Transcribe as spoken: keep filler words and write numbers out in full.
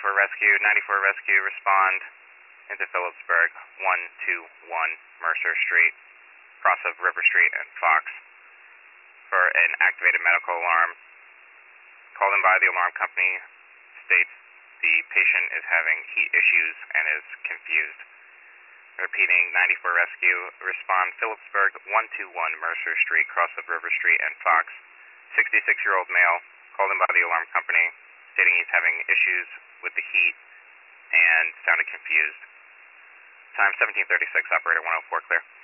ninety-four Rescue. ninety-four Rescue, respond into Phillipsburg, one two one Mercer Street, cross of River Street and Fox, for an activated medical alarm. Called in by the alarm company, states the patient is having heat issues and is confused. Repeating, ninety-four Rescue, respond Phillipsburg, one two one Mercer Street, cross of River Street and Fox, sixty-six-year-old male, called in by the alarm company, stating he's having issues with the heat and sounded confused. Time seventeen thirty-six, operator one oh four, clear.